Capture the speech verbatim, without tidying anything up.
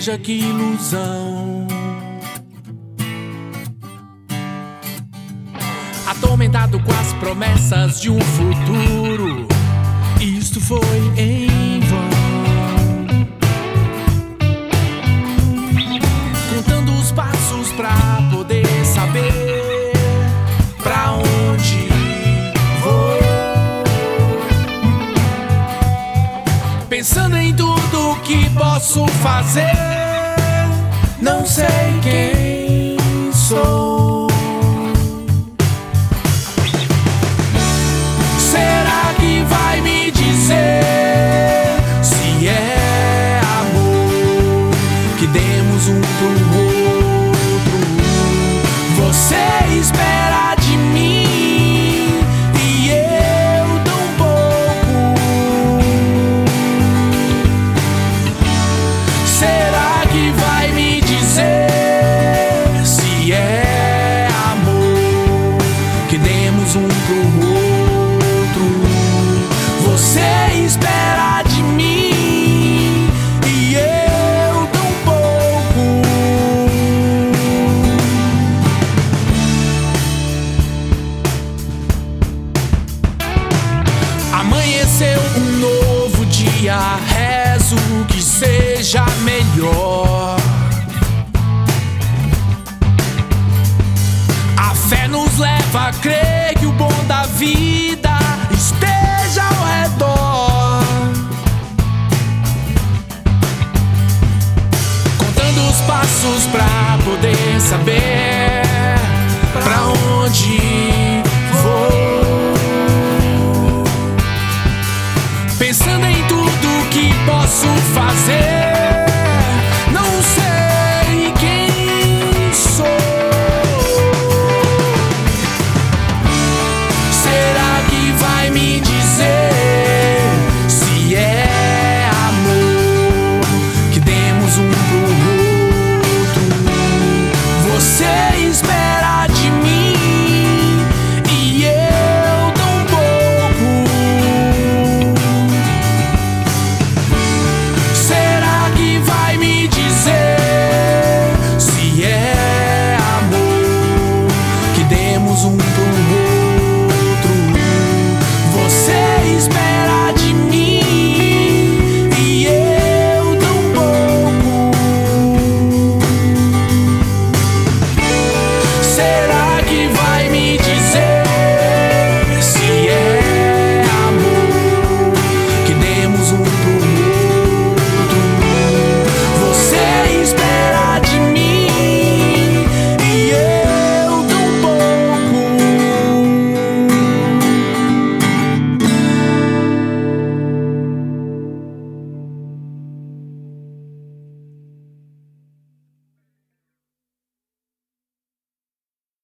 veja que ilusão. Atormentado com as promessas de um futuro, isto foi em vão. Contando os passos pra poder saber pra onde vou. Pensando em tudo que posso fazer, não sei quem sou. Será que vai me dizer se é amor que demos um pro outro? Você espera de mim e eu tão pouco. Será que vai me dizer se é amor que demos um pro outro? Você espera de mim e eu tão pouco. Amanheceu um novo dia, rezo que seja melhor. A fé nos leva a crer que o bom da vida esteja ao redor. Contando os passos pra poder saber